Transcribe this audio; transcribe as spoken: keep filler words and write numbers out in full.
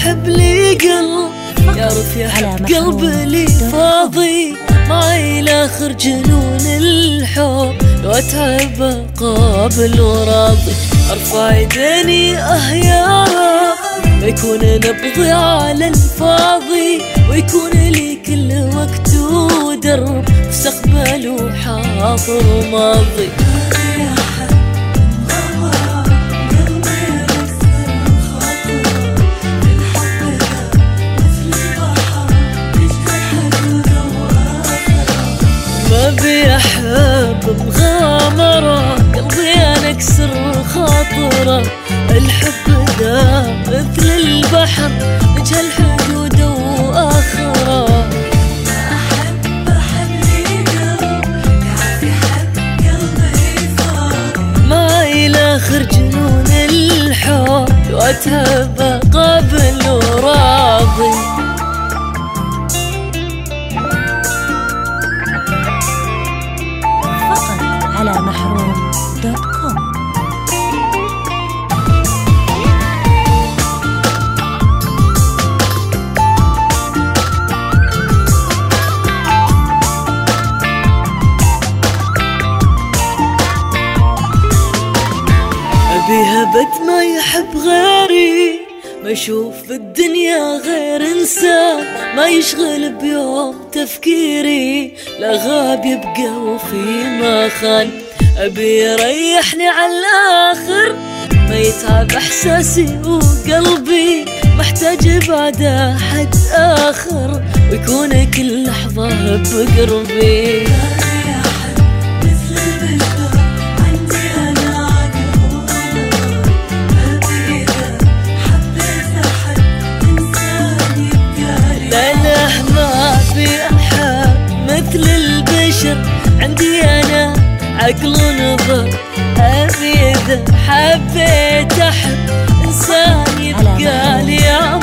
أحب لي قلب يعرف يحب قلب لي فاضي، معي لاخر جنون الحب، لو أتعب أقابل وراضي، أرفع يديني أه يا رب، ما يكون نبضي على الفاضي، ويكون لي كل وقت ودرب، مستقبل وحاضر وماضي. ما بي أحب مغامرة، قلبي أنا أكسر خاطره، الحب ذا مثل البحر نجهل حدوده وآخره. أحب أحب لي قلب يعرف يحب قلبي فاضي، معي لاخر جنون الحب، لو أتعب أقابل وراضي. على محروم دوت كوم. أبي هبت ما يحب غيري، ما يشوف في الدنيا غير إنسان، ما يشغل بيوم تفكيري، لا غاب يبقى وفي ما خان. أبي يريحني على الآخر، ما يتعب إحساسي وقلبي، محتاج بعد أحد آخر، ويكون كل لحظة بقربي. مثل البشر عندي أنا عقل ونظر، أبي إذا حبيت أحب إنسان يبقى لي